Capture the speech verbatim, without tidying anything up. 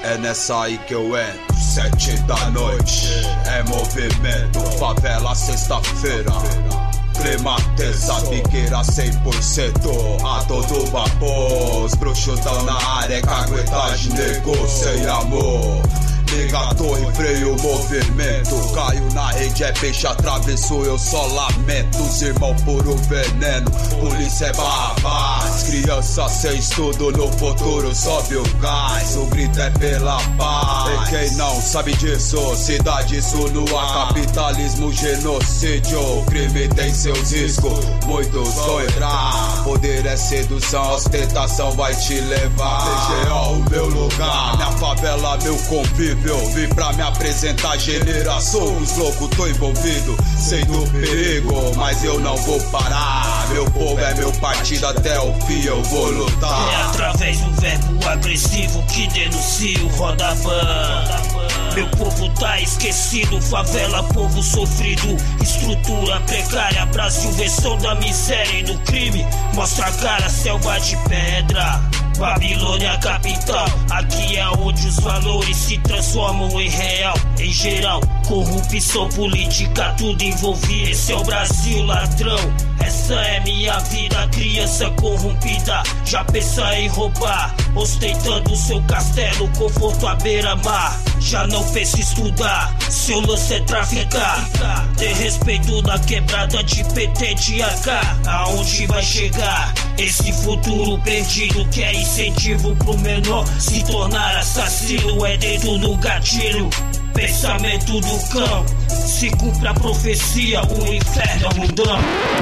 É nessa aí que eu entro, sete da noite. É movimento, favela sexta-feira. Climatesa, biqueira cem por cento, a todo vapor. Os bruxos tão na área, caguetagem, nego sem amor. Liga a torre, freio o movimento. Caio na rede, é peixe atravesso, eu só lamento. Os irmãos puro veneno, polícia é barrabás. Criança sem estudo, no futuro sobe o gás. O grito é pela paz. E quem não sabe disso, cidade isso no ar. Capitalismo, genocídio, o crime tem seus riscos, muitos vão entrar. Poder é sedução, ostentação vai te levar. T G O, o meu lugar, minha favela, meu convívio. Vim pra me apresentar, generação os loucos, tô envolvido, sei do perigo, mas eu não vou parar. Meu povo é meu partido, até o fim eu vou lutar. É através do verbo agressivo que denuncio roda ban. Meu povo tá esquecido, favela, povo sofrido. Estrutura precária, Brasil, versão da miséria e do crime. Mostra a cara, selva de pedra. Babilônia capital, aqui é onde os valores se transformam em real. Em geral, corrupção política, tudo envolvido. Esse é o Brasil ladrão, essa é minha vida. Criança corrompida, já pensa em roubar, ostentando seu castelo, conforto à beira-mar. Já não pensa em estudar, seu lance é traficar. Ter respeito na quebrada de P T de A K. Aonde vai chegar esse futuro perdido que é incentivo pro menor se tornar assassino? É dedo no gatilho, pensamento do cão. Se cumpre a profecia, o inferno é mundão.